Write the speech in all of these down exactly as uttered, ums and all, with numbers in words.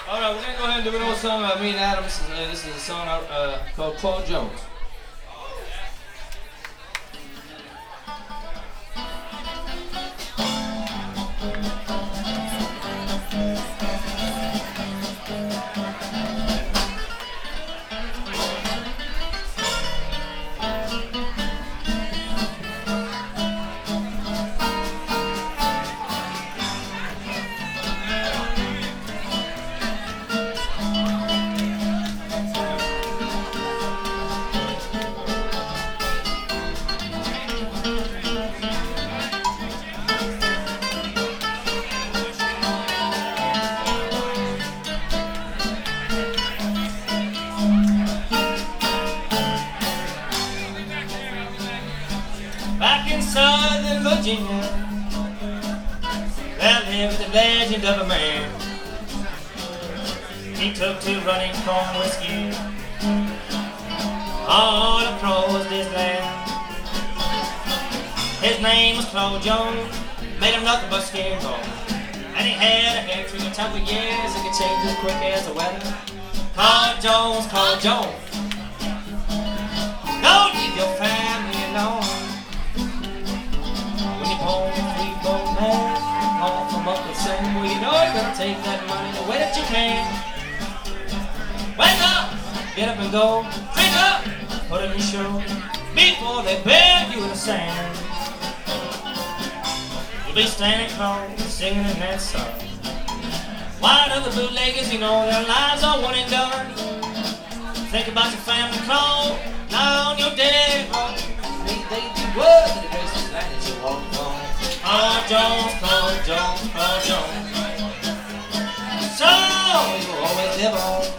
All right, we're gonna go ahead and do an old song about me and Adam. This is, uh, this is a song uh, called Claude Jones. Back in Southern Virginia, there lived the legend of a man. He took to running corn whiskey all across this land. His name was Claude Jones, made him nothing but skin bone. And he had a hair tree a couple of years, it could change as quick as the weather. Claude Jones, Claude Jones, don't leave your family alone. Home, sweet bone man, home from Uncle Sam. Well, you know you're gonna take that money the way that you can. Wake up, get up and go, drink up, put in your show, before they bury you in the sand. You'll be standing close, singing in that song. Why do the bootleggers, you know their lives are one and done? Think about your family, Claude, now on your dead road. They, they do what to the gracious land that you walk on. Claude Jones, Claude Jones, Claude Jones. So you will always live on.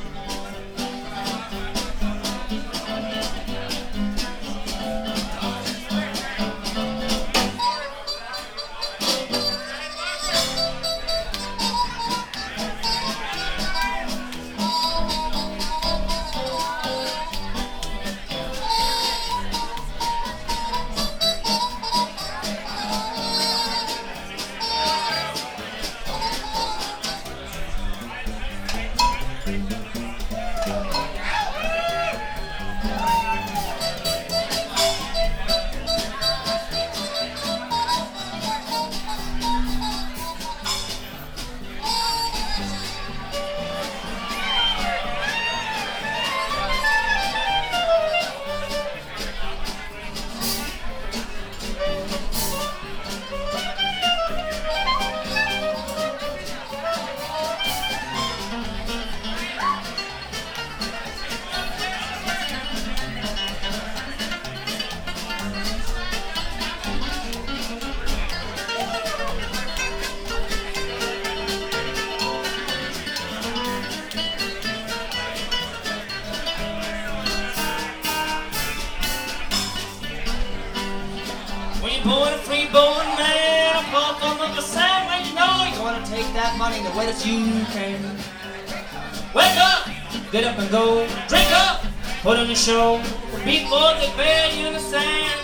Born a free born man, a poor from Uncle Sam, and you know you wanna take that money the way that you can. Wake up, get up and go, drink up, put on the show, before they bury you in the sand.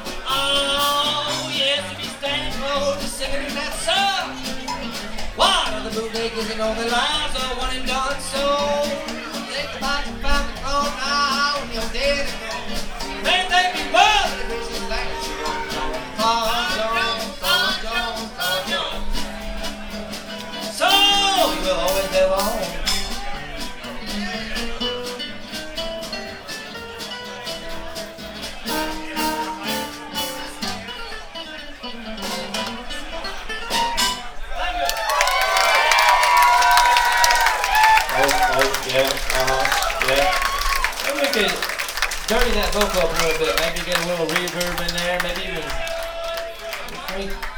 Oh yes, you be standing close, singing in that song. Why do the bootleggers, you know their lives are one and done? So think about your family, oh now when you're dead and gone. May they be well, the gracious land that you walk on. Claude Jones, Claude Jones, Claude Jones. So you will always live on. Oh, oh, yeah, uh-huh, yeah. Maybe we could dirty that vocal up a little bit. Maybe get a little reverb in there. Maybe even.